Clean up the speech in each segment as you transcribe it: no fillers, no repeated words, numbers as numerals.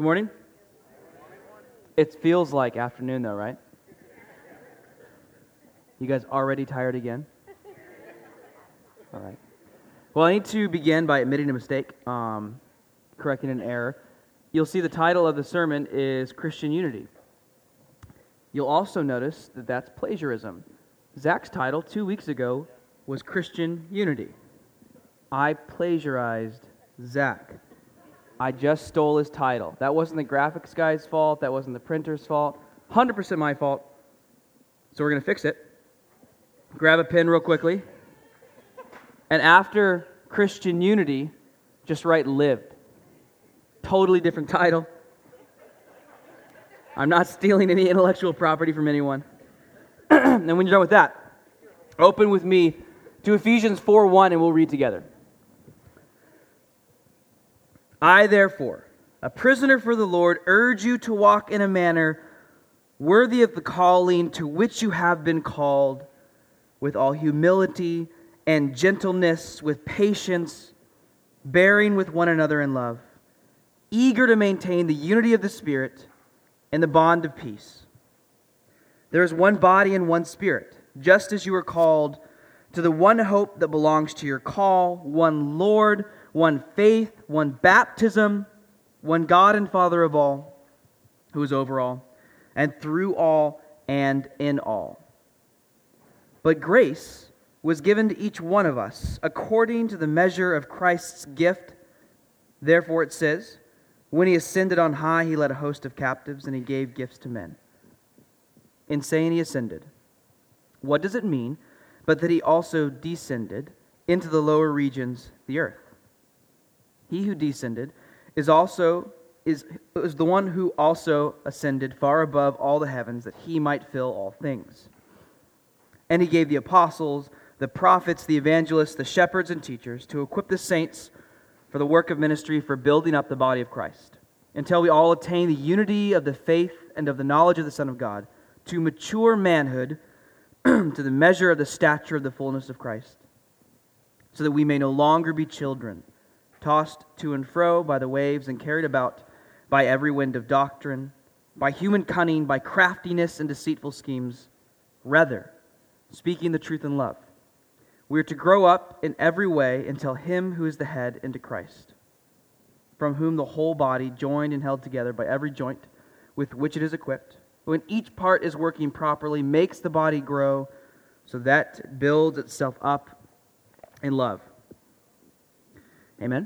Good morning. It feels like afternoon though, right? You guys already tired again? All right. Well, I need to begin by admitting a mistake, correcting an error. You'll see the title of the sermon is Christian Unity. You'll also notice that that's plagiarism. Zach's title 2 weeks ago was Christian Unity. I plagiarized Zach. I just stole his title. That wasn't the graphics guy's fault. That wasn't the printer's fault. 100% my fault. So we're going to fix it. Grab a pen real quickly. And after Christian Unity, just write lived. Totally different title. I'm not stealing any intellectual property from anyone. And when you're done with that, open with me to Ephesians 4:1 and we'll read together. I, therefore, a prisoner for the Lord, urge you to walk in a manner worthy of the calling to which you have been called, with all humility and gentleness, with patience, bearing with one another in love, eager to maintain the unity of the Spirit and the bond of peace. There is one body and one Spirit, just as you are called to the one hope that belongs to your call, one Lord, one faith, one baptism, one God and Father of all, who is over all, and through all, and in all. But grace was given to each one of us according to the measure of Christ's gift. Therefore it says, when he ascended on high, he led a host of captives, and he gave gifts to men. In saying he ascended, what does it mean but that he also descended into the lower regions, the earth? He who descended is the one who also ascended far above all the heavens, that he might fill all things. And he gave the apostles, the prophets, the evangelists, the shepherds, and teachers to equip the saints for the work of ministry, for building up the body of Christ, until we all attain the unity of the faith and of the knowledge of the Son of God, to mature manhood, to the measure of the stature of the fullness of Christ, so that we may no longer be children, tossed to and fro by the waves and carried about by every wind of doctrine, by human cunning, by craftiness and deceitful schemes. Rather, speaking the truth in love, we are to grow up in every way until Him who is the head, into Christ, from whom the whole body, joined and held together by every joint with which it is equipped, when each part is working properly, makes the body grow so that it builds itself up in love. Amen?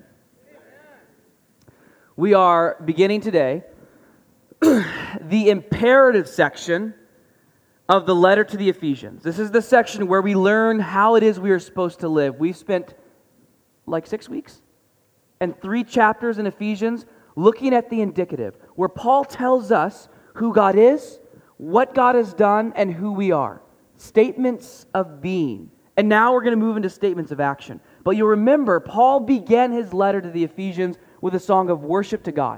We are beginning today the imperative section of the letter to the Ephesians. This is the section where we learn how it is we are supposed to live. We've spent like 6 weeks and 3 chapters in Ephesians looking at the indicative, where Paul tells us who God is, what God has done, and who we are. Statements of being. And now we're going to move into statements of action. But you'll remember, Paul began his letter to the Ephesians with a song of worship to God.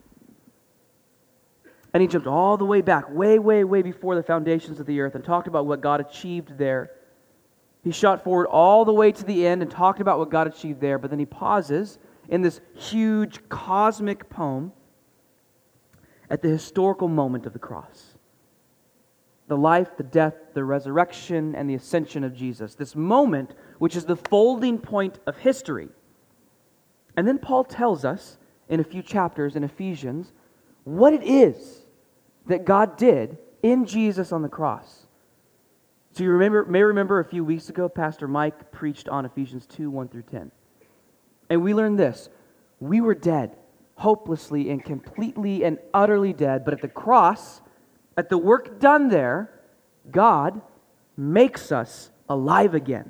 And he jumped all the way back, way before the foundations of the earth, and talked about what God achieved there. He shot forward all the way to the end and talked about what God achieved there, but then he pauses in this huge cosmic poem at the historical moment of the cross. The life, the death, the resurrection, and the ascension of Jesus. This moment, which is the folding point of history. And then Paul tells us, in a few chapters in Ephesians, what it is that God did in Jesus on the cross. So you may remember a few weeks ago, Pastor Mike preached on Ephesians 2:1-10. And we learned this. We were dead, hopelessly and completely and utterly dead, but at the cross, at the work done there, God makes us alive again.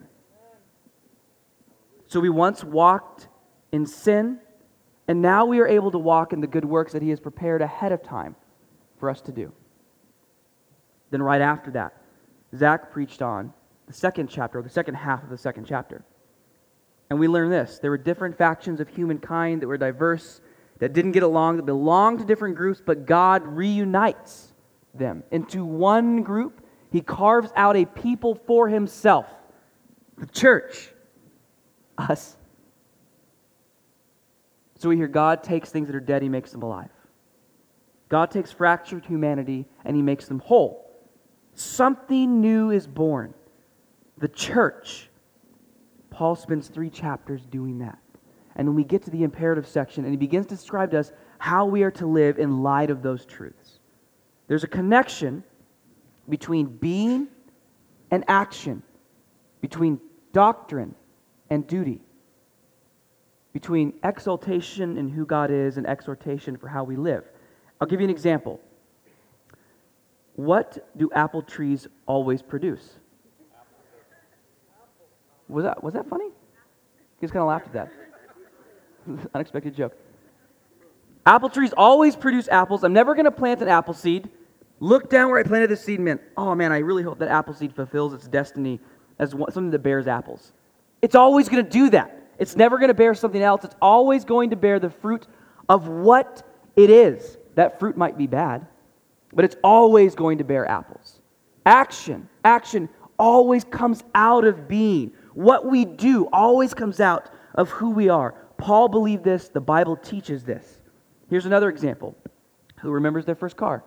So we once walked in sin, and now we are able to walk in the good works that He has prepared ahead of time for us to do. Then right after that, Zach preached on the second chapter, or the second half of the second chapter. And we learned this. There were different factions of humankind that were diverse, that didn't get along, that belonged to different groups, but God reunites them into one group. He carves out a people for Himself, the church, us. So we hear God takes things that are dead, He makes them alive. God takes fractured humanity and he makes them whole. Something new is born. The church. Paul spends 3 chapters doing that. And then we get to the imperative section and he begins to describe to us how we are to live in light of those truths. There's a connection between being and action, between doctrine and duty, between exaltation in who God is and exhortation for how we live. I'll give you an example. What do apple trees always produce? Was that funny? You just kind of laughed at that. Unexpected joke. Apple trees always produce apples. I'm never going to plant an apple seed. Look down where I planted this seed and meant, oh man, I really hope that apple seed fulfills its destiny as something that bears apples. It's always going to do that. It's never going to bear something else. It's always going to bear the fruit of what it is. That fruit might be bad, but it's always going to bear apples. Action always comes out of being. What we do always comes out of who we are. Paul believed this. The Bible teaches this. Here's another example. Who remembers their first car?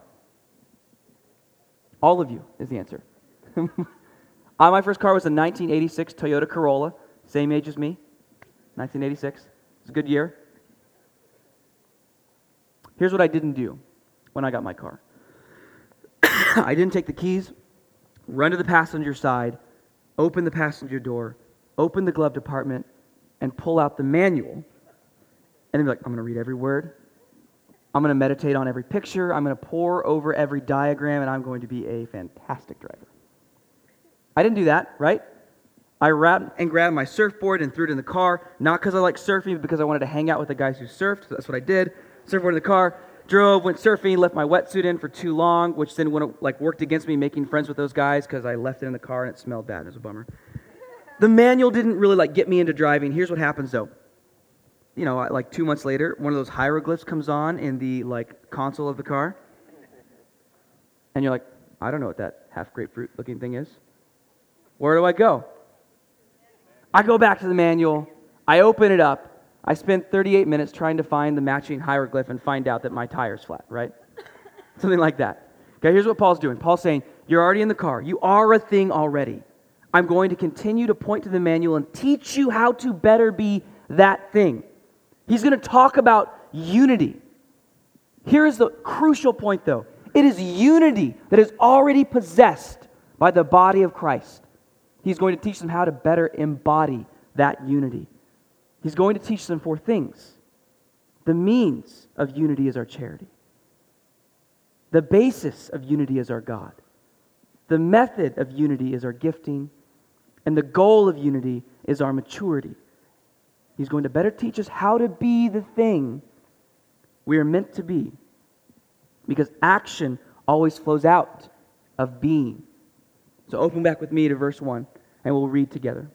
All of you is the answer. My first car was a 1986 Toyota Corolla, same age as me, 1986. It's a good year. Here's what I didn't do when I got my car. I didn't take the keys, run to the passenger side, open the passenger door, open the glove compartment, and pull out the manual, and then be like, I'm going to read every word. I'm going to meditate on every picture. I'm going to pore over every diagram, and I'm going to be a fantastic driver. I didn't do that, right? I grabbed my surfboard and threw it in the car, not because I like surfing, but because I wanted to hang out with the guys who surfed, so that's what I did. Surfboard in the car, drove, went surfing, left my wetsuit in for too long, which then worked against me making friends with those guys because I left it in the car and it smelled bad. It was a bummer. The manual didn't really get me into driving. Here's what happens though. 2 months later, one of those hieroglyphs comes on in the console of the car. And you're like, I don't know what that half grapefruit looking thing is. Where do I go? I go back to the manual. I open it up. I spent 38 minutes trying to find the matching hieroglyph and find out that my tire's flat, right? Something like that. Okay, here's what Paul's doing. Paul's saying, you're already in the car. You are a thing already. I'm going to continue to point to the manual and teach you how to better be that thing. He's going to talk about unity. Here is the crucial point, though. It is unity that is already possessed by the body of Christ. He's going to teach them how to better embody that unity. He's going to teach them 4 things. The means of unity is our charity. The basis of unity is our God. The method of unity is our gifting. And the goal of unity is our maturity. He's going to better teach us how to be the thing we are meant to be. Because action always flows out of being. So open back with me to verse 1, and we'll read together.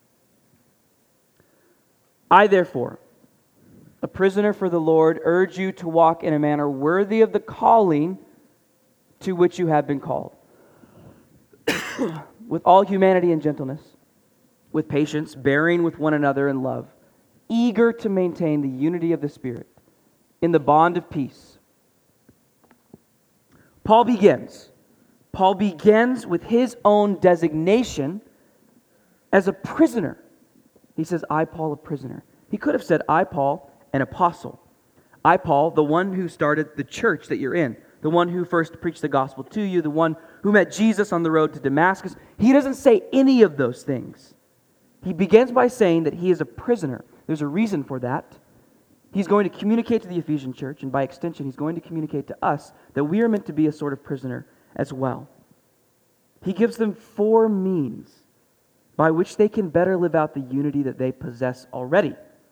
I, therefore, a prisoner for the Lord, urge you to walk in a manner worthy of the calling to which you have been called, with all humanity and gentleness, with patience, bearing with one another in love, eager to maintain the unity of the Spirit in the bond of peace. Paul begins with his own designation as a prisoner. He says, I, Paul, a prisoner. He could have said, I, Paul, an apostle. I, Paul, the one who started the church that you're in, the one who first preached the gospel to you, the one who met Jesus on the road to Damascus. He doesn't say any of those things. He begins by saying that he is a prisoner. There's a reason for that. He's going to communicate to the Ephesian church, and by extension, he's going to communicate to us that we are meant to be a sort of prisoner as well. He gives them 4 means by which they can better live out the unity that they possess already.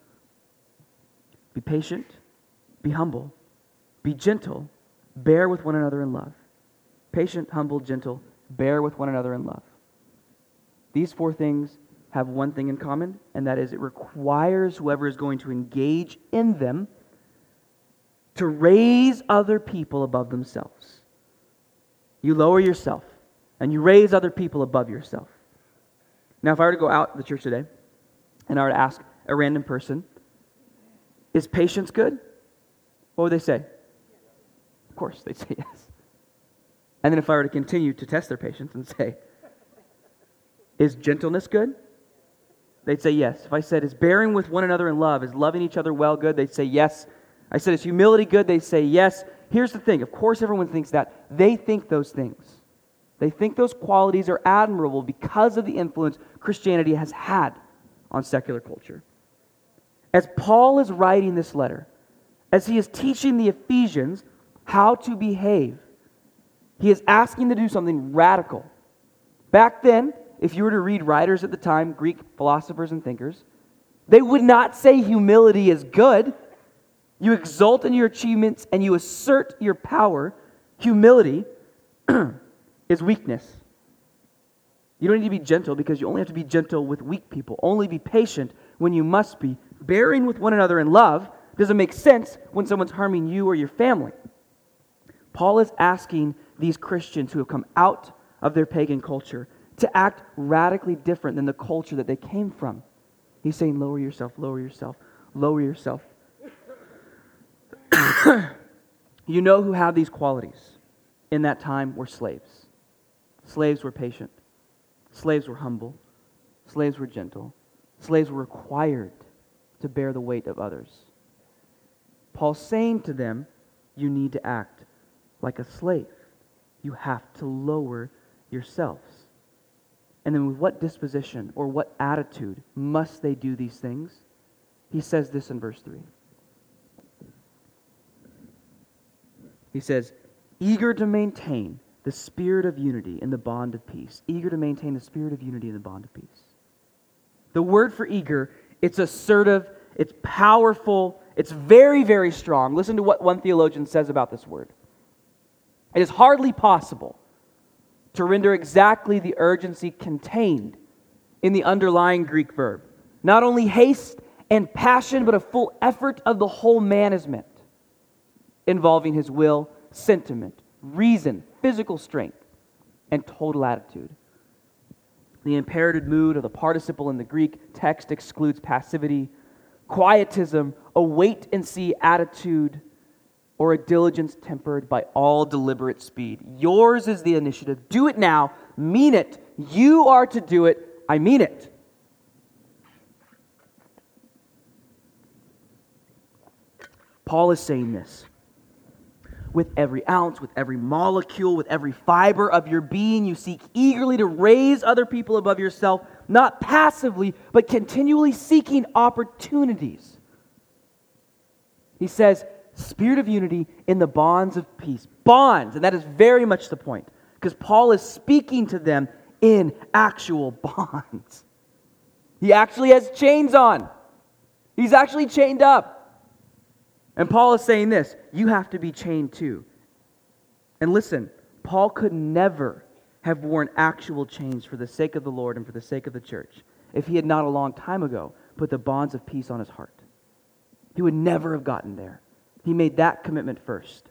Be patient, be humble, be gentle, bear with one another in love. Patient, humble, gentle, bear with one another in love. These 4 things have one thing in common, and that is it requires whoever is going to engage in them to raise other people above themselves. You lower yourself, and you raise other people above yourself. Now, if I were to go out to the church today, and I were to ask a random person, is patience good? What would they say? Of course, they'd say yes. And then if I were to continue to test their patience and say, is gentleness good? They'd say yes. If I said, is bearing with one another in love, is loving each other well good? They'd say yes. I said, is humility good? They'd say yes. Here's the thing. Of course, everyone thinks that. They think those things. They think those qualities are admirable because of the influence Christianity has had on secular culture. As Paul is writing this letter, as he is teaching the Ephesians how to behave, he is asking them to do something radical. Back then, if you were to read writers at the time, Greek philosophers and thinkers, they would not say humility is good. You exult in your achievements and you assert your power. Humility is weakness. You don't need to be gentle because you only have to be gentle with weak people. Only be patient when you must be. Bearing with one another in love doesn't make sense when someone's harming you or your family. Paul is asking these Christians who have come out of their pagan culture to act radically different than the culture that they came from. He's saying, lower yourself, lower yourself, lower yourself. You know who had these qualities in that time were slaves. Slaves were patient. Slaves were humble. Slaves were gentle. Slaves were required to bear the weight of others. Paul's saying to them, you need to act like a slave. You have to lower yourselves. And then with what disposition or what attitude must they do these things? He says this in verse 3. He says, eager to maintain the spirit of unity in the bond of peace. Eager to maintain the spirit of unity in the bond of peace. The word for eager, it's assertive, it's powerful, it's very, very strong. Listen to what one theologian says about this word. It is hardly possible to render exactly the urgency contained in the underlying Greek verb. Not only haste and passion, but a full effort of the whole man is meant, involving his will, sentiment, reason, physical strength, and total attitude. The imperative mood of the participle in the Greek text excludes passivity, quietism, a wait-and-see attitude, or a diligence tempered by all deliberate speed. Yours is the initiative. Do it now. Mean it. You are to do it. I mean it. Paul is saying this. With every ounce, with every molecule, with every fiber of your being, you seek eagerly to raise other people above yourself, not passively, but continually seeking opportunities. He says, spirit of unity in the bonds of peace. Bonds, and that is very much the point, because Paul is speaking to them in actual bonds. He actually has chains on. He's actually chained up. And Paul is saying this, you have to be chained too. And listen, Paul could never have worn actual chains for the sake of the Lord and for the sake of the church if he had not a long time ago put the bonds of peace on his heart. He would never have gotten there. He made that commitment first.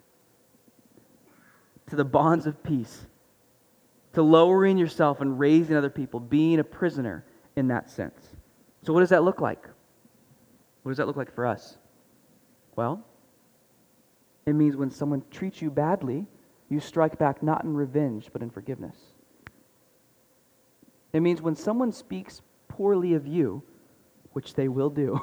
To the bonds of peace. To lowering yourself and raising other people, being a prisoner in that sense. So what does that look like? What does that look like for us? Well, it means when someone treats you badly, you strike back not in revenge, but in forgiveness. It means when someone speaks poorly of you, which they will do,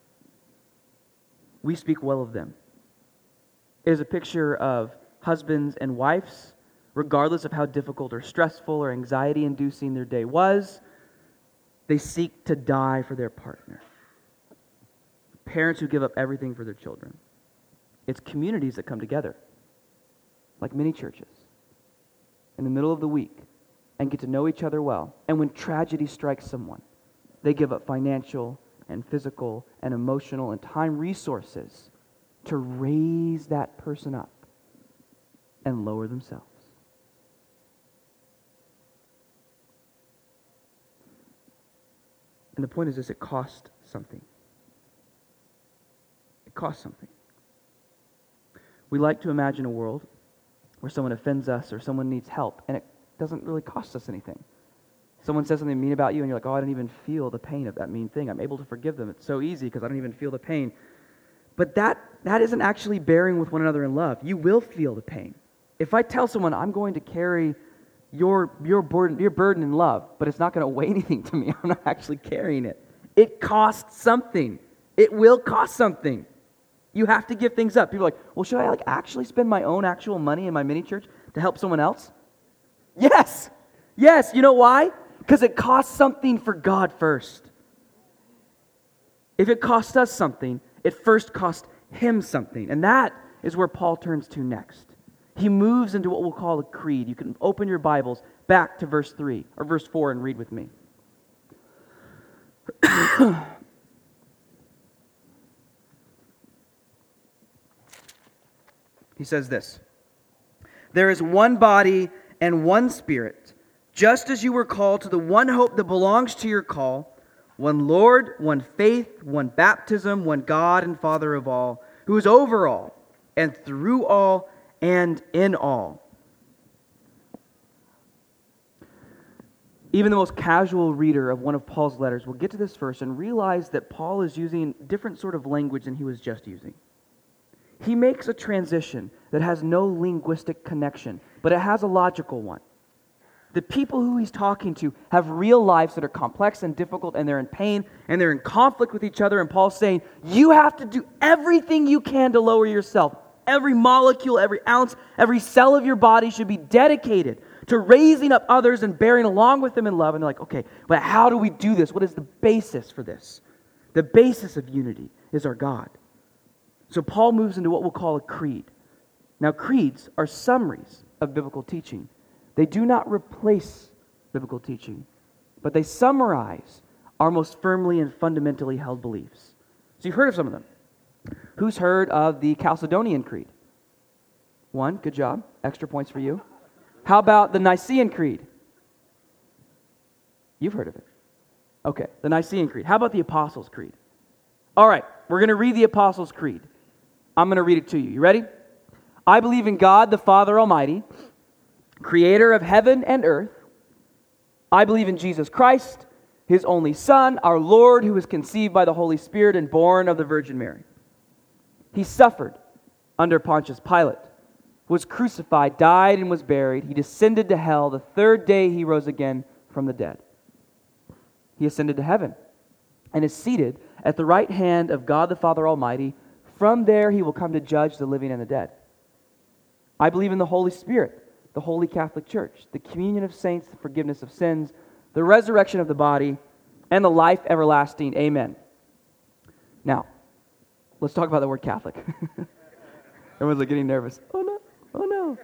we speak well of them. It is a picture of husbands and wives, regardless of how difficult or stressful or anxiety-inducing their day was, they seek to die for their partner. Parents who give up everything for their children. It's communities that come together, like many churches, in the middle of the week, and get to know each other well. And when tragedy strikes someone, they give up financial and physical and emotional and time resources to raise that person up and lower themselves. And the point is this, it costs something. It costs something. We like to imagine a world where someone offends us or someone needs help, and it doesn't really cost us anything. Someone says something mean about you, and you're like, oh, I didn't even feel the pain of that mean thing. I'm able to forgive them. It's so easy because I don't even feel the pain. But that isn't actually bearing with one another in love. You will feel the pain. If I tell someone, I'm going to carry your burden in love, but it's not going to weigh anything to me, I'm not actually carrying it. It costs something. It will cost something. You have to give things up. People are like, well, should I actually spend my own actual money in my mini church to help someone else? Yes. Yes. You know why? Because it costs something for God first. If it costs us something, it first cost Him something. And that is where Paul turns to next. He moves into what we'll call a creed. You can open your Bibles back to verse 3 or verse 4 and read with me. He says this: there is one body and one Spirit, just as you were called to the one hope that belongs to your call, one Lord, one faith, one baptism, one God and Father of all, who is over all, and through all, and in all. Even the most casual reader of one of Paul's letters will get to this verse and realize that Paul is using different sort of language than he was just using. He makes a transition that has no linguistic connection, but it has a logical one. The people who he's talking to have real lives that are complex and difficult, and they're in pain, and they're in conflict with each other, and Paul's saying, you have to do everything you can to lower yourself. Every molecule, every ounce, every cell of your body should be dedicated to raising up others and bearing along with them in love. And they're like, okay, but how do we do this? What is the basis for this? The basis of unity is our God. So Paul moves into what we'll call a creed. Now, creeds are summaries of biblical teaching. They do not replace biblical teaching, but they summarize our most firmly and fundamentally held beliefs. So you've heard of some of them. Who's heard of the Chalcedonian Creed? One, good job. Extra points for you. How about the Nicene Creed? You've heard of it. Okay, the Nicene Creed. How about the Apostles' Creed? All right, we're going to read the Apostles' Creed. I'm going to read it to you. You ready? I believe in God, the Father Almighty, creator of heaven and earth. I believe in Jesus Christ, His only Son, our Lord, who was conceived by the Holy Spirit and born of the Virgin Mary. He suffered under Pontius Pilate, was crucified, died, and was buried. He descended to hell. The third day He rose again from the dead. He ascended to heaven and is seated at the right hand of God the Father Almighty. From there He will come to judge the living and the dead. I believe in the Holy Spirit, the Holy Catholic Church, the communion of saints, the forgiveness of sins, the resurrection of the body, and the life everlasting. Amen. Now, let's talk about the word Catholic. Everyone's like getting nervous. Oh no, oh no.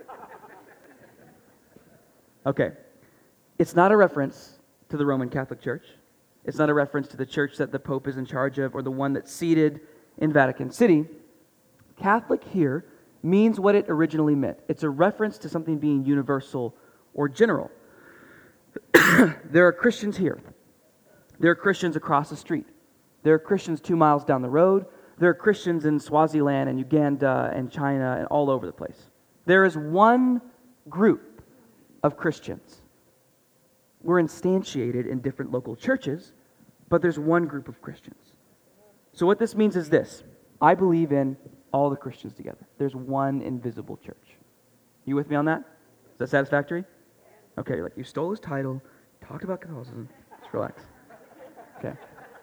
Okay. It's not a reference to the Roman Catholic Church. It's not a reference to the church that the Pope is in charge of or the one that's seated in Vatican City. Catholic here means what it originally meant. It's a reference to something being universal or general. There are Christians here. There are Christians across the street. There are Christians 2 miles down the road. There are Christians in Swaziland and Uganda and China and all over the place. There is one group of Christians. We're instantiated in different local churches, but there's one group of Christians. So what this means is this. I believe in all the Christians together. There's one invisible church. You with me on that? Is that satisfactory? Okay, you're like, you stole his title, talked about Catholicism. Just relax. Okay.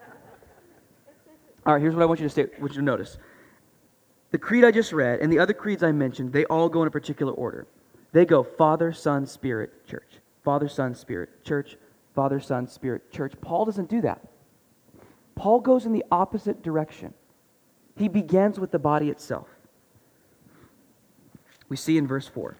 All right, here's what I want you to notice. The creed I just read and the other creeds I mentioned, they all go in a particular order. They go Father, Son, Spirit, Church. Father, Son, Spirit, Church. Father, Son, Spirit, Church. Paul doesn't do that. Paul goes in the opposite direction. He begins with the body itself. We see in verse 4.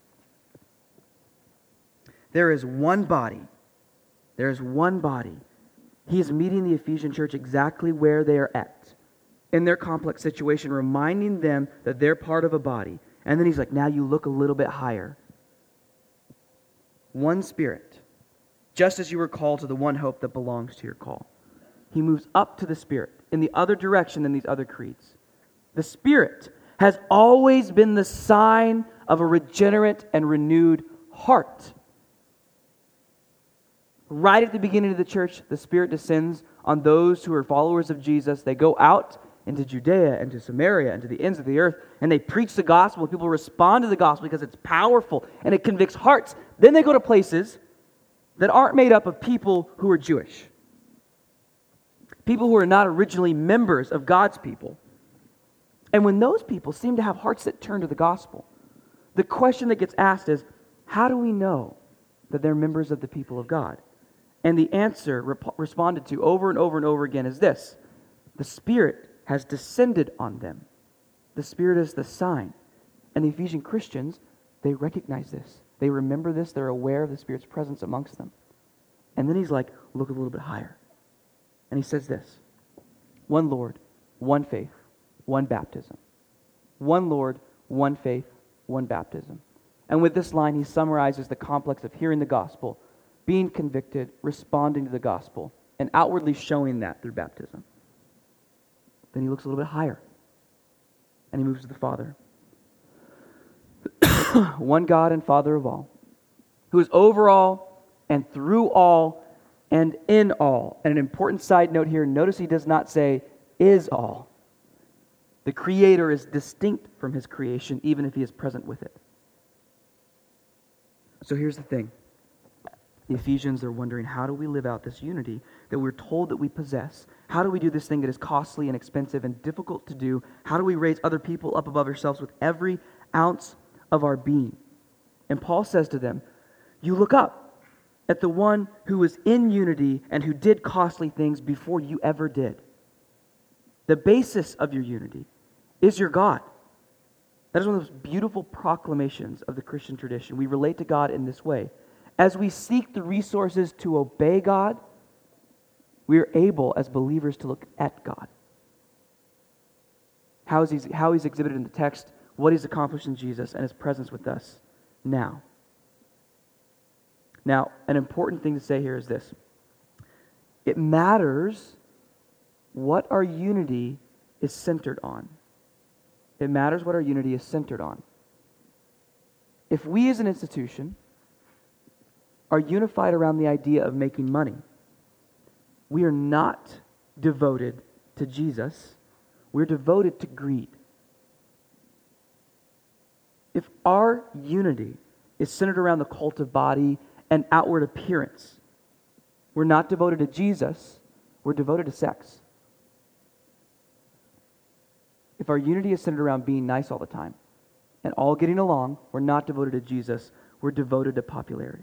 There is one body. There is one body. He is meeting the Ephesian church exactly where they are at, in their complex situation, reminding them that they're part of a body. And then he's like, now you look a little bit higher. One Spirit, just as you were called to the one hope that belongs to your call. He moves up to the Spirit in the other direction than these other creeds. The Spirit has always been the sign of a regenerate and renewed heart. Right at the beginning of the church, the Spirit descends on those who are followers of Jesus. They go out into Judea and to Samaria and to the ends of the earth, and they preach the gospel, and people respond to the gospel because it's powerful and it convicts hearts. Then they go to places that aren't made up of people who are Jewish, people who are not originally members of God's people. And when those people seem to have hearts that turn to the gospel, the question that gets asked is, how do we know that they're members of the people of God? And the answer responded to over and over and over again is this: the Spirit has descended on them. The Spirit is the sign. And the Ephesian Christians, they recognize this. They remember this. They're aware of the Spirit's presence amongst them. And then he's like, look a little bit higher. And he says this: one Lord, one faith, one baptism. One Lord, one faith, one baptism. And with this line, he summarizes the complex of hearing the gospel, being convicted, responding to the gospel, and outwardly showing that through baptism. Then he looks a little bit higher, and he moves to the Father. One God and Father of all, who is over all and through all and in all. And an important side note here, notice he does not say is all. The Creator is distinct from his creation, even if he is present with it. So here's the thing. The Ephesians are wondering, how do we live out this unity that we're told that we possess? How do we do this thing that is costly and expensive and difficult to do? How do we raise other people up above ourselves with every ounce of our being? And Paul says to them, you look up at the one who was in unity and who did costly things before you ever did. The basis of your unity is your God. That is one of those beautiful proclamations of the Christian tradition. We relate to God in this way. As we seek the resources to obey God, we are able as believers to look at God. How he's exhibited in the text, what he's accomplished in Jesus, and his presence with us now. Now, an important thing to say here is this. It matters what our unity is centered on. It matters what our unity is centered on. If we as an institution are unified around the idea of making money, we are not devoted to Jesus. We're devoted to greed. If our unity is centered around the cult of body and outward appearance, we're not devoted to Jesus, we're devoted to sex. If our unity is centered around being nice all the time and all getting along, we're not devoted to Jesus, we're devoted to popularity.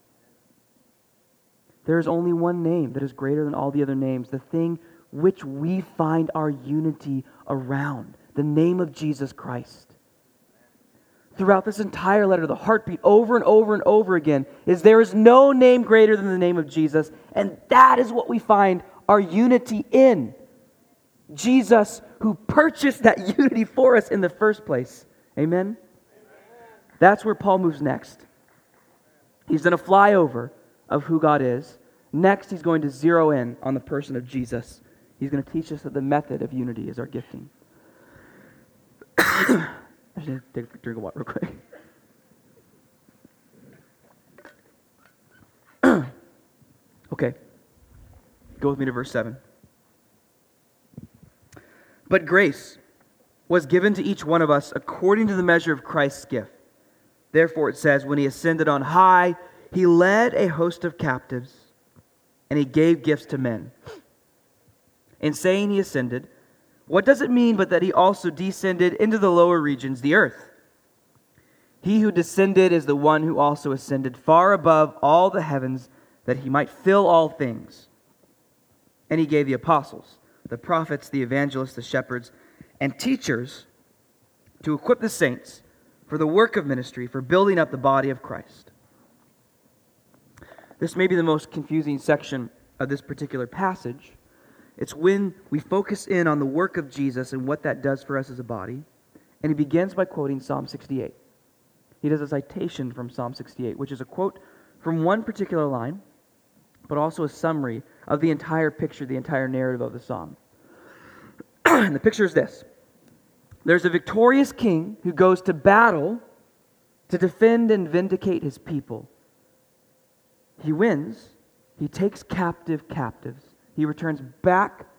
There is only one name that is greater than all the other names, the thing which we find our unity around, the name of Jesus Christ. Throughout this entire letter, the heartbeat over and over and over again is there is no name greater than the name of Jesus, and that is what we find our unity in. Jesus, who purchased that unity for us in the first place. Amen? That's where Paul moves next. He's done a flyover of who God is. Next, he's going to zero in on the person of Jesus. He's going to teach us that the method of unity is our gifting. I should take a drink of water real quick. Okay. Go with me to verse 7. But grace was given to each one of us according to the measure of Christ's gift. Therefore it says, when he ascended on high, he led a host of captives, and he gave gifts to men. In saying he ascended, what does it mean but that he also descended into the lower regions, the earth? He who descended is the one who also ascended far above all the heavens, that he might fill all things. And he gave the apostles, the prophets, the evangelists, the shepherds, and teachers to equip the saints for the work of ministry, for building up the body of Christ. This may be the most confusing section of this particular passage. It's when we focus in on the work of Jesus and what that does for us as a body. And he begins by quoting Psalm 68. He does a citation from Psalm 68, which is a quote from one particular line, but also a summary of the entire picture, the entire narrative of the psalm. And the picture is this. There's a victorious king who goes to battle to defend and vindicate his people. He wins. He takes captives. He returns back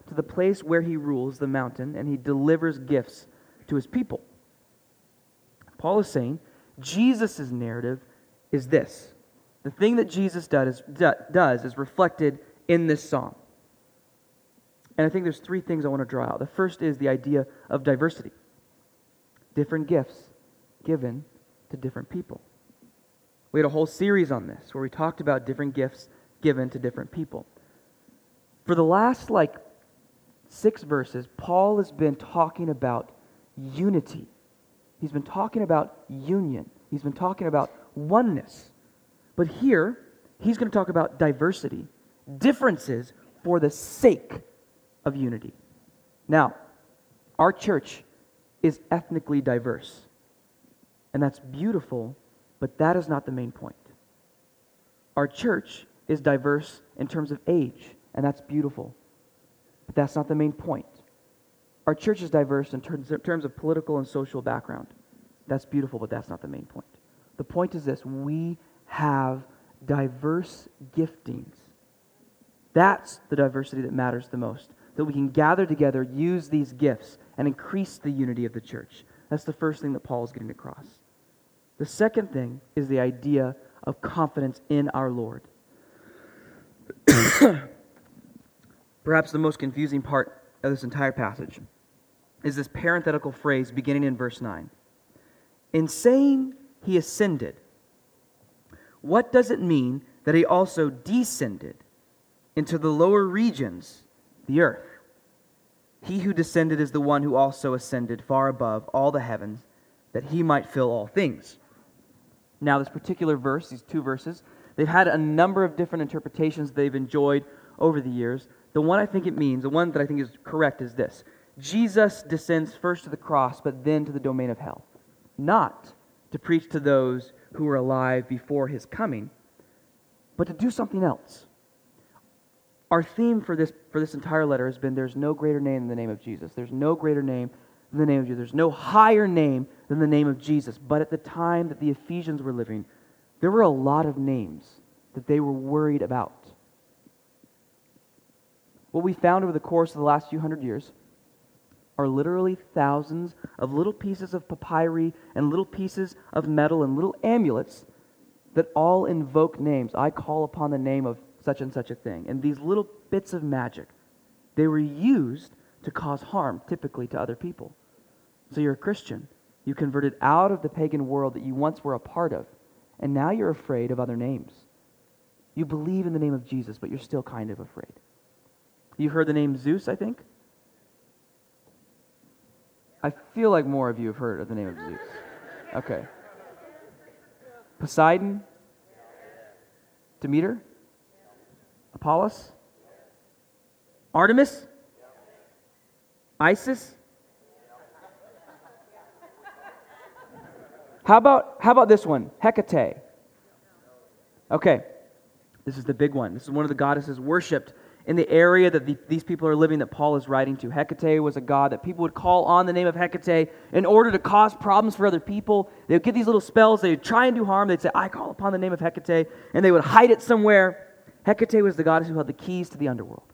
to the place where he rules, the mountain, and he delivers gifts to his people. Paul is saying Jesus' narrative is this. The thing that Jesus does is reflected in this psalm. And I think there's three things I want to draw out. The first is the idea of diversity. Different gifts given to different people. We had a whole series on this where we talked about different gifts given to different people. For the last 6 verses, Paul has been talking about unity. He's been talking about union. He's been talking about oneness. But here, he's going to talk about diversity, differences for the sake of unity. Now, our church is ethnically diverse. And that's beautiful, but that is not the main point. Our church is diverse in terms of age, and that's beautiful. But that's not the main point. Our church is diverse in terms of political and social background. That's beautiful, but that's not the main point. The point is this: we have diverse giftings. That's the diversity that matters the most. That we can gather together, use these gifts, and increase the unity of the church. That's the first thing that Paul is getting across. The second thing is the idea of confidence in our Lord. Perhaps the most confusing part of this entire passage is this parenthetical phrase beginning in verse 9. In saying he ascended, what does it mean that he also descended into the lower regions, the earth? He who descended is the one who also ascended far above all the heavens, that he might fill all things. Now, this particular verse, these 2 verses, they've had a number of different interpretations they've enjoyed over the years. The one I think it means, the one that I think is correct is this: Jesus descends first to the cross, but then to the domain of hell. Not to preach to those who were alive before his coming, but to do something else. Our theme for this entire letter has been there's no greater name than the name of Jesus. There's no greater name than the name of Jesus. There's no higher name than the name of Jesus. But at the time that the Ephesians were living, there were a lot of names that they were worried about. What we found over the course of the last few hundred years are literally thousands of little pieces of papyri and little pieces of metal and little amulets that all invoke names. I call upon the name of such and such a thing. And these little bits of magic, they were used to cause harm, typically to other people. So you're a Christian. You converted out of the pagan world that you once were a part of, and now you're afraid of other names. You believe in the name of Jesus, but you're still kind of afraid. You've heard the name Zeus, I think? I feel like more of you have heard of the name of Zeus. Okay. Poseidon? Demeter? Apollos? Artemis? Isis? How about this one? Hecate. Okay. This is the big one. This is one of the goddesses worshipped in the area that these people are living that Paul is writing to. Hecate was a god that people would call on the name of Hecate in order to cause problems for other people. They would get these little spells. They would try and do harm. They'd say, I call upon the name of Hecate, and they would hide it somewhere. Hecate was the goddess who held the keys to the underworld.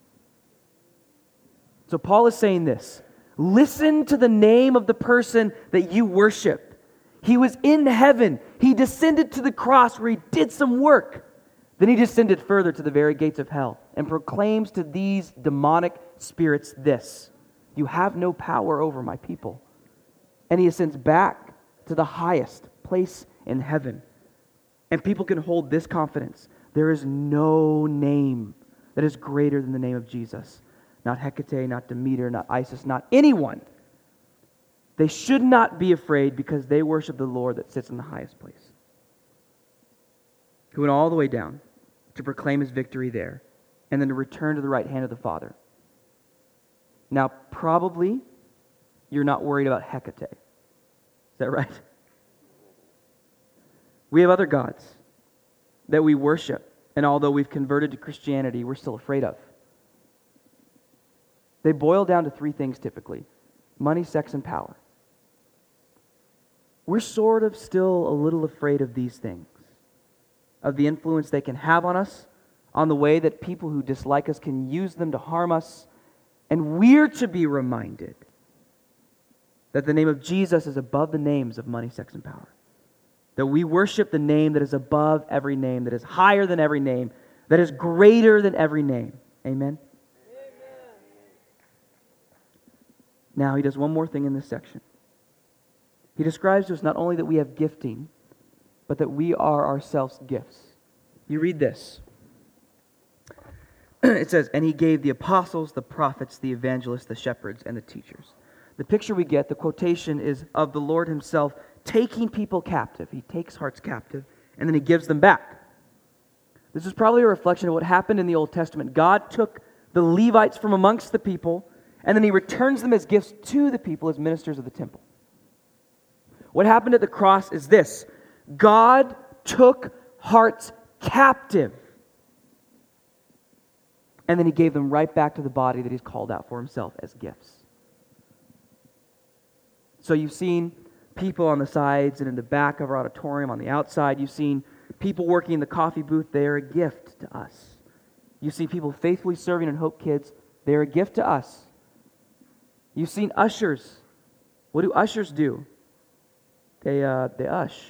So Paul is saying this: listen to the name of the person that you worship. He was in heaven. He descended to the cross where he did some work. Then he descended further to the very gates of hell and proclaims to these demonic spirits this: you have no power over my people. And he ascends back to the highest place in heaven. And people can hold this confidence: there is no name that is greater than the name of Jesus. Not Hecate, not Demeter, not Isis, not anyone. They should not be afraid because they worship the Lord that sits in the highest place, who went all the way down to proclaim his victory there, and then to return to the right hand of the Father. Now, probably, you're not worried about Hecate. Is that right? We have other gods that we worship, and although we've converted to Christianity, we're still afraid of. They boil down to 3 things typically: money, sex, and power. We're sort of still a little afraid of these things, of the influence they can have on us, on the way that people who dislike us can use them to harm us, And we're to be reminded that the name of Jesus is above the names of money, sex, and power. That we worship the name that is above every name, that is higher than every name, that is greater than every name. Amen? Now, he does one more thing in this section. He describes to us not only that we have gifting, but that we are ourselves gifts. You read this. It says, and he gave the apostles, the prophets, the evangelists, the shepherds, and the teachers. The picture we get, the quotation is of the Lord himself taking people captive. He takes hearts captive, and then he gives them back. This is probably a reflection of what happened in the Old Testament. God took the Levites from amongst the people, and then he returns them as gifts to the people as ministers of the temple. What happened at the cross is this. God took hearts captive, and then he gave them right back to the body that he's called out for himself as gifts. So you've seen people on the sides and in the back of our auditorium on the outside. You've seen people working in the coffee booth. They are a gift to us. You see people faithfully serving in Hope Kids. They're a gift to us. You've seen ushers. What do ushers do? They ush.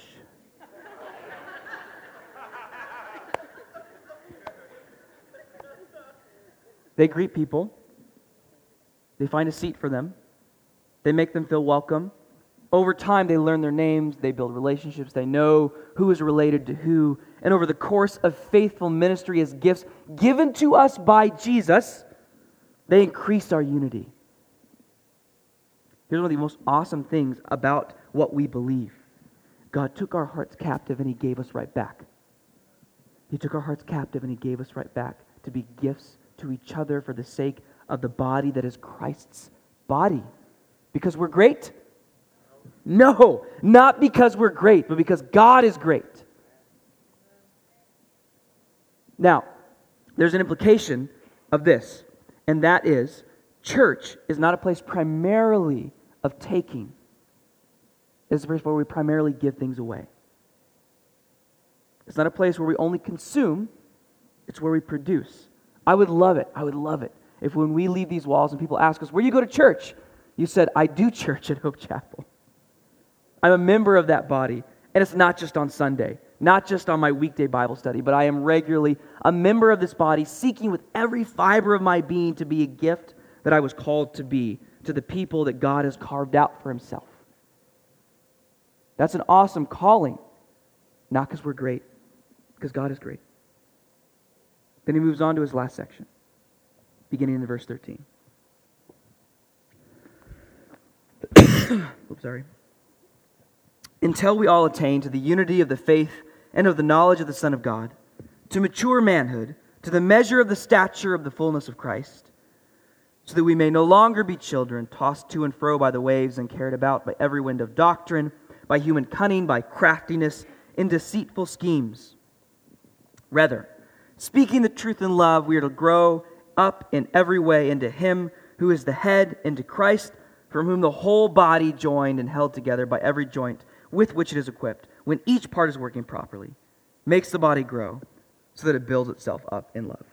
They greet people. They find a seat for them. They make them feel welcome. Over time, they learn their names. They build relationships. They know who is related to who. And over the course of faithful ministry as gifts given to us by Jesus, they increase our unity. Here's one of the most awesome things about what we believe. God took our hearts captive and he gave us right back. He took our hearts captive and he gave us right back to be gifts to each other for the sake of the body that is Christ's body. Because we're great? No, not because we're great, but because God is great. Now, there's an implication of this, and that is, church is not a place primarily of taking. It's a place where we primarily give things away. It's not a place where we only consume, it's where we produce. I would love it if when we leave these walls and people ask us, where do you go to church? You said, I do church at Hope Chapel. I'm a member of that body, and it's not just on Sunday, not just on my weekday Bible study, but I am regularly a member of this body, seeking with every fiber of my being to be a gift that I was called to be to the people that God has carved out for himself. That's an awesome calling, not because we're great, because God is great. Then he moves on to his last section, beginning in verse 13. Oops, sorry. Until we all attain to the unity of the faith and of the knowledge of the Son of God, to mature manhood, to the measure of the stature of the fullness of Christ, so that we may no longer be children, tossed to and fro by the waves and carried about by every wind of doctrine, by human cunning, by craftiness, in deceitful schemes. Rather, speaking the truth in love, we are to grow up in every way into him who is the head, into Christ, from whom the whole body, joined and held together by every joint with which it is equipped, when each part is working properly, makes the body grow so that it builds itself up in love.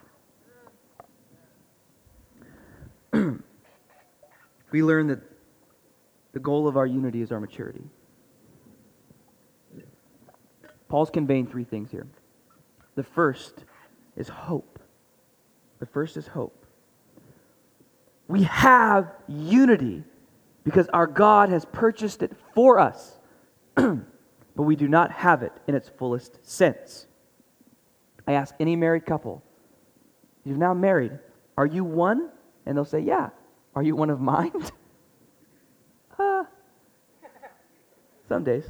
We learn that the goal of our unity is our maturity. Paul's conveying three things here. The first is hope. The first is hope. We have unity because our God has purchased it for us, but we do not have it in its fullest sense. I ask any married couple, you're now married, are you one? And they'll say, yeah. Are you one of mine? Some days.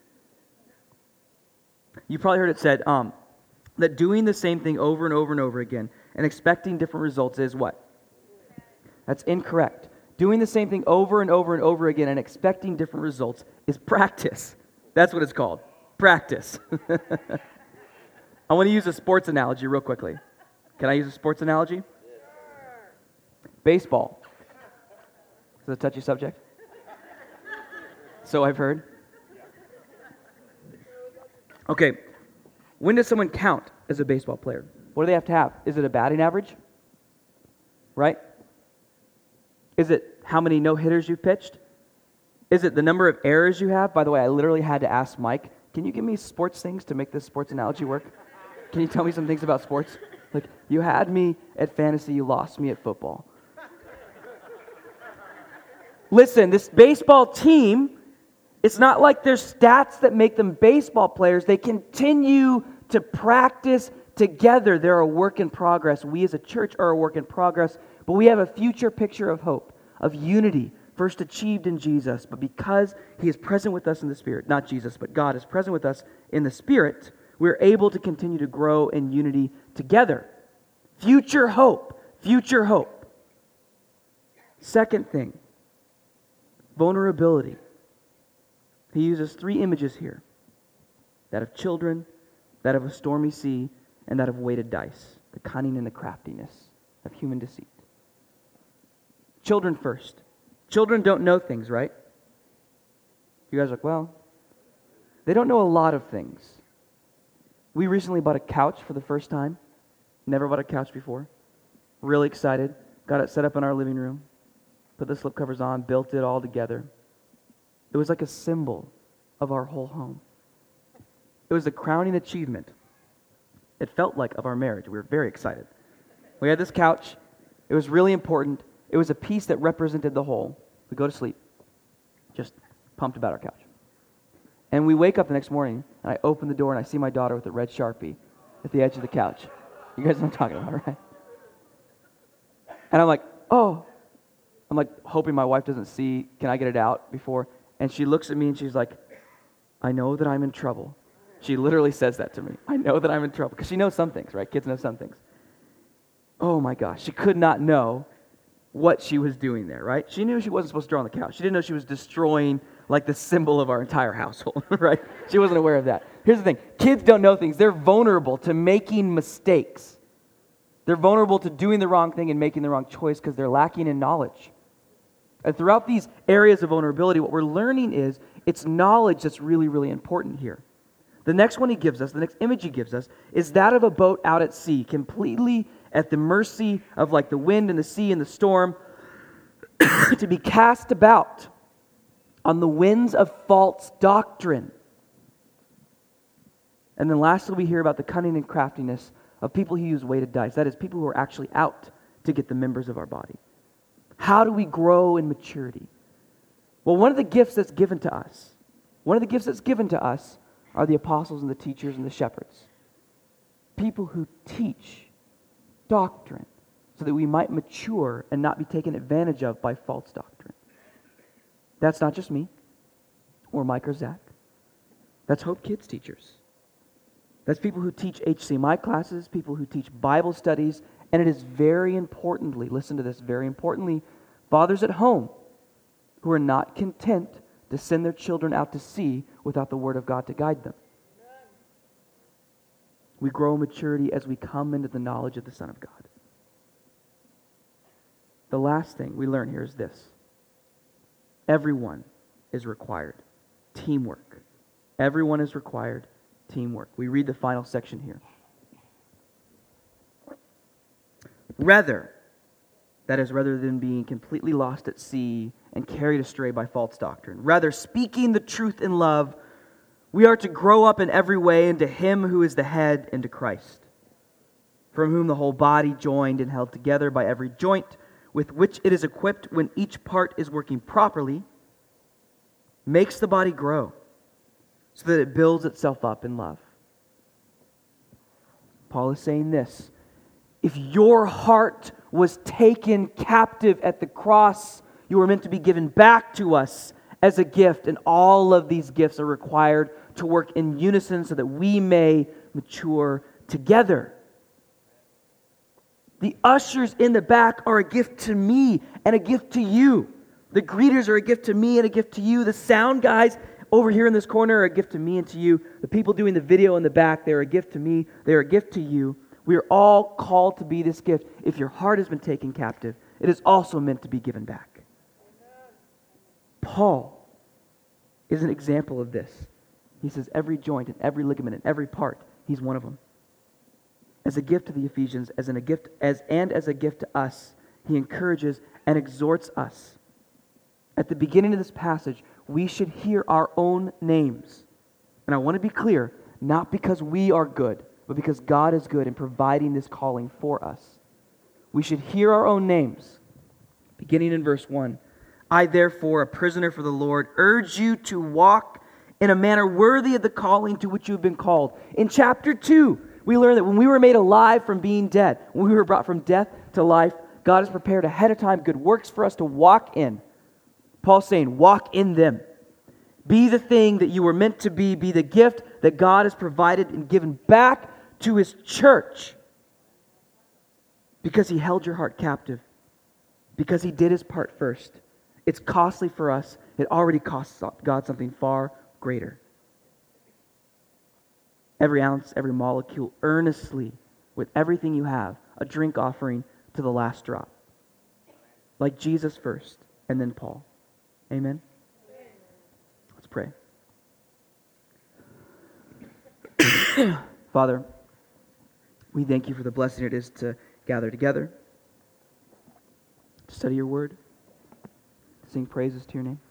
You probably heard it said that doing the same thing over and over and over again and expecting different results is what? That's incorrect. Doing the same thing over and over and over again and expecting different results is practice. That's what it's called. Practice. I want to use a sports analogy real quickly. Can I use a sports analogy? Baseball. Is it a touchy subject? So I've heard. Okay. When does someone count as a baseball player? What do they have to have? Is it a batting average? Right? Is it how many no-hitters you've pitched? Is it the number of errors you have? By the way, I literally had to ask Mike, can you give me sports things to make this sports analogy work? Can you tell me some things about sports? Like, you had me at fantasy, you lost me at football. Listen, this baseball team, it's not like there's stats that make them baseball players. They continue to practice together. They're a work in progress. We as a church are a work in progress, but we have a future picture of hope, of unity, first achieved in Jesus. But because He is present with us in the Spirit, not Jesus, but God is present with us in the Spirit, we're able to continue to grow in unity together. Future hope. Future hope. Second thing, vulnerability. He uses 3 images here. That of children, that of a stormy sea, and that of weighted dice. The cunning and the craftiness of human deceit. Children first. Children don't know things, right? You guys are like, well, they don't know a lot of things. We recently bought a couch for the first time. Never bought a couch before. Really excited. Got it set up in our living room. Put the slipcovers on, built it all together. It was like a symbol of our whole home. It was the crowning achievement, it felt like, of our marriage. We were very excited. We had this couch. It was really important. It was a piece that represented the whole. We go to sleep, just pumped about our couch. And we wake up the next morning, and I open the door, and I see my daughter with a red Sharpie at the edge of the couch. You guys know what I'm talking about, right? And I'm like, oh. I'm like hoping my wife doesn't see, can I get it out before? And she looks at me, and she's like, I know that I'm in trouble. She literally says that to me. I know that I'm in trouble. Because she knows some things, right? Kids know some things. Oh my gosh. She could not know what she was doing there, right? She knew she wasn't supposed to draw on the couch. She didn't know she was destroying like the symbol of our entire household, right? She wasn't aware of that. Here's the thing. Kids don't know things. They're vulnerable to making mistakes. They're vulnerable to doing the wrong thing and making the wrong choice because they're lacking in knowledge. And throughout these areas of vulnerability, what we're learning is it's knowledge that's really, really important here. The next one he gives us, the next image he gives us, is that of a boat out at sea, completely at the mercy of like the wind and the sea and the storm, to be cast about on the winds of false doctrine. And then lastly, we hear about the cunning and craftiness of people who use weighted dice. That is, people who are actually out to get the members of our body. How do we grow in maturity? Well, one of the gifts that's given to us are the apostles and the teachers and the shepherds. People who teach doctrine so that we might mature and not be taken advantage of by false doctrine. That's not just me or Mike or Zach. That's Hope Kids teachers. That's people who teach HCMI classes, people who teach Bible studies, and it is very importantly, listen to this, very importantly, fathers at home who are not content to send their children out to sea without the Word of God to guide them. We grow in maturity as we come into the knowledge of the Son of God. The last thing we learn here is this. Everyone is required. Teamwork. Everyone is required. Teamwork. We read the final section here. Rather than being completely lost at sea and carried astray by false doctrine, rather speaking the truth in love, we are to grow up in every way into Him who is the head, into Christ, from whom the whole body, joined and held together by every joint with which it is equipped when each part is working properly, makes the body grow so that it builds itself up in love. Paul is saying this. If your heart was taken captive at the cross, you were meant to be given back to us as a gift, and all of these gifts are required to work in unison so that we may mature together. The ushers in the back are a gift to me and a gift to you. The greeters are a gift to me and a gift to you. The sound guys over here in this corner are a gift to me and to you. The people doing the video in the back, they're a gift to me. They're a gift to you. We are all called to be this gift. If your heart has been taken captive, it is also meant to be given back. Paul is an example of this. He says every joint and every ligament and every part, he's one of them. As a gift to the Ephesians, as a gift to us, he encourages and exhorts us. At the beginning of this passage, we should hear our own names. And I want to be clear, not because we are good, but because God is good in providing this calling for us. We should hear our own names. Beginning in verse 1. I, therefore, a prisoner for the Lord, urge you to walk in a manner worthy of the calling to which you have been called. In chapter 2, we learn that when we were made alive from being dead, when we were brought from death to life, God has prepared ahead of time good works for us to walk in. Paul's saying, walk in them. Be the thing that you were meant to be the gift that God has provided and given back to His church. Because He held your heart captive. Because He did His part first. It's costly for us. It already costs God something far greater. Every ounce, every molecule, earnestly, with everything you have, a drink offering to the last drop. Like Jesus first, and then Paul. Amen? Let's pray. Father, we thank you for the blessing it is to gather together, to study your word, to sing praises to your name.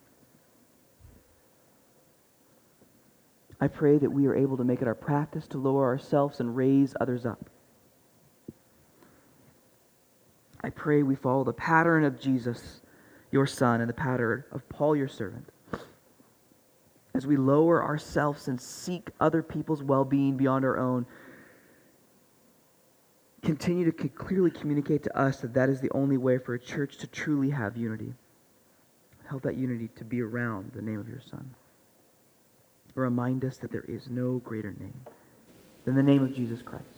I pray that we are able to make it our practice to lower ourselves and raise others up. I pray we follow the pattern of Jesus, your Son, and the pattern of Paul, your servant. As we lower ourselves and seek other people's well-being beyond our own, continue to clearly communicate to us that that is the only way for a church to truly have unity. Help that unity to be around the name of your Son. Remind us that there is no greater name than the name of Jesus Christ.